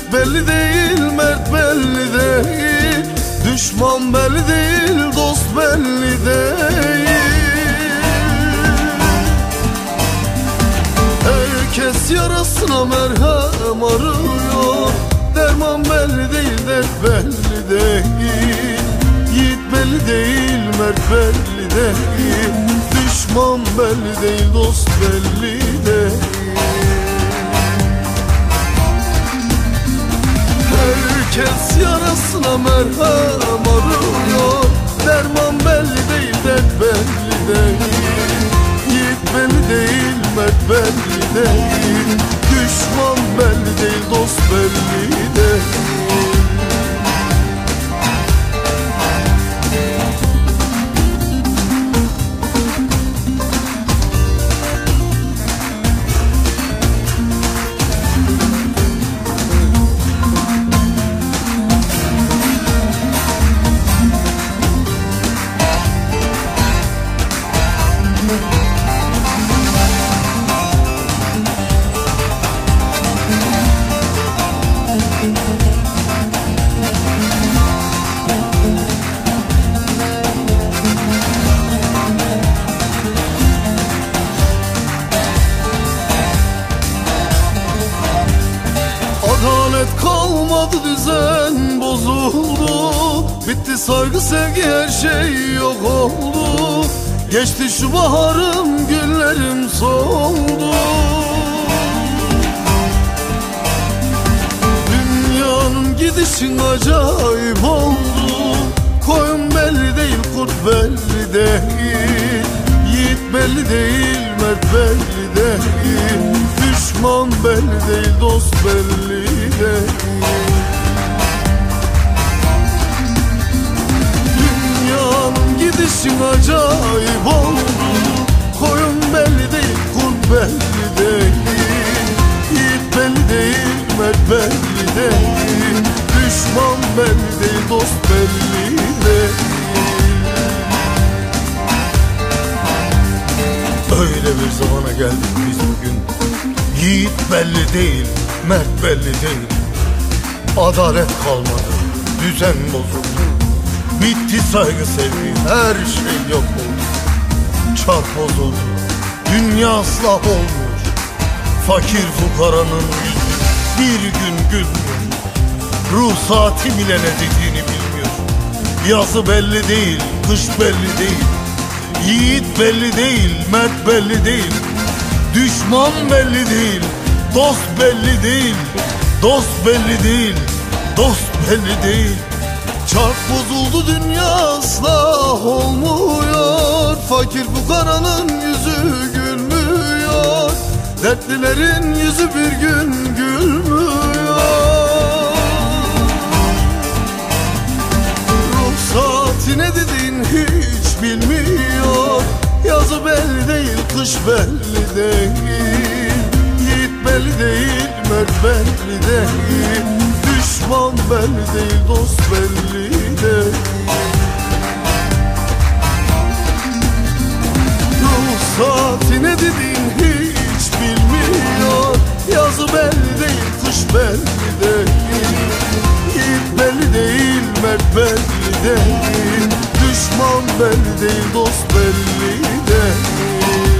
belli değil, mert belli değil. Düşman belli değil, dost belli değil. Herkes yarasına merhem arıyor. Derman belli değil, dert belli değil. Yiğit belli değil, mert belli değil. Düşman belli değil, dost belli değil. Herkes yarasına merhem arıyor. Derman belli değil, dert belli değil. Yiğit belli değil, mert belli değil. Düşman belli değil, dost belli değil. Adalet kalmadı, düzen bozuldu. Bitti saygı sevgi, her şey yok oldu. Geçti şu baharım, güllerim soldu. Dünyanın gidişin acayip oldu. Koyun belli değil, kurt belli değil. Yiğit belli değil, mert belli değil. Düşman belli değil, dost belli değil. Dünyanın gidişin acayip oldu. Koyun belli değil, kurt belli değil. Yiğit belli değil, mert belli değil. Düşman belli değil, dost belli değil. Öyle bir zamana geldik biz bugün. Yiğit belli değil, mert belli değil. Adalet kalmadı, düzen bozuldu. Bitti saygı sevgi, her şey yok oldu. Çark bozuldu, dünya ıslah olmuyor. Fakir fukaranın yüzü bir gün gülmüyor. Ruh saati bile ne dediğini bilmiyor. Yazı belli değil, kış belli değil. Yiğit belli değil, mert belli değil. Düşman belli değil, dost belli değil. Dost belli değil, dost belli değil. Çark bozuldu, dünya ıslah olmuyor. Fakir fukaranın yüzü gülmüyor. Dertlilerin yüzü bir gün gülmüyor. Ruh saati ne dediğin hiç bilmiyor. Yazı belli değil, kış belli değil. Yiğit belli değil, mert belli değil. Düşman belli değil, dost belli değil. Ruh saati ne dediğin hiç bilmiyor. Yazı belli değil, kış belli değil. Yiğit belli değil, mert belli değil. Düşman belli değil, dost belli değil.